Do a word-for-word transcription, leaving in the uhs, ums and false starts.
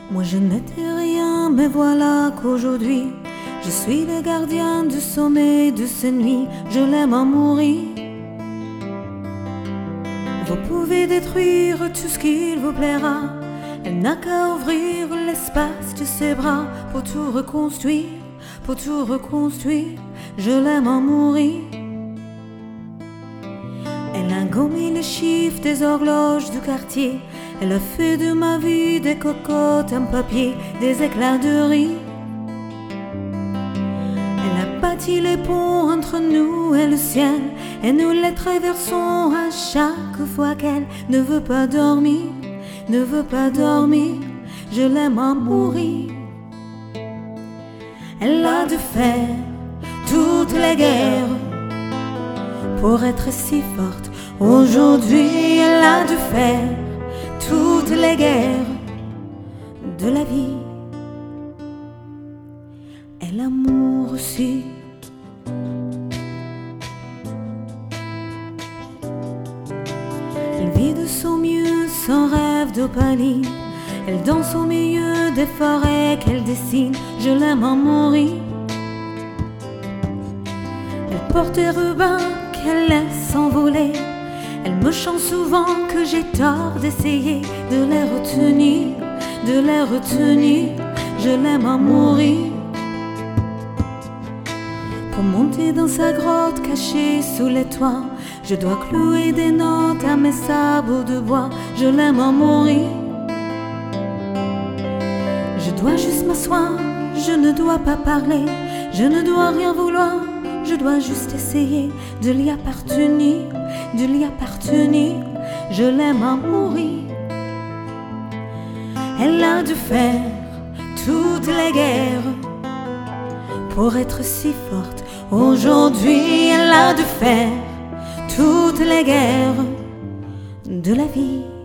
Moi je n'étais rien, mais voilà qu'aujourd'hui je suis le gardien du sommeil de ces nuits. Je l'aime à mourir. Vous pouvez détruire tout ce qu'il vous plaira, elle n'a qu'à ouvrir l'espace de ses bras pour tout reconstruire, pour tout reconstruire. Je l'aime à mourir. Elle a gommé les chiffres des horloges du quartier. Elle a fait de ma vie des cocottes en papier, des éclats de rire. Elle a bâti les ponts entre nous et le ciel, et nous les traversons à chaque fois qu'elle ne veut pas dormir, ne veut pas dormir. Je l'aime à mourir. Elle a dû faire toutes les guerres pour être si forte. Aujourd'hui, elle a dû faire toutes les guerres de la vie. Et l'amour aussi. Elle vit de son mieux son rêve d'opaline. Elle danse au milieu des forêts qu'elle dessine. Je l'aime à mourir. Elle porte des rubans qu'elle laisse s'envoler. Elle me chante souvent que j'ai tort d'essayer de les retenir, de les retenir. Je l'aime à mourir. Pour monter dans sa grotte cachée sous les toits, je dois clouer des notes à mes sabots de bois. Je l'aime à mourir. Je dois juste m'asseoir, je ne dois pas parler, je ne dois rien vouloir. Je dois juste essayer de l'y appartenir, de l'y appartenir. Je l'aime à mourir. Elle a dû faire toutes les guerres pour être si forte. Aujourd'hui, elle a dû faire toutes les guerres de la vie.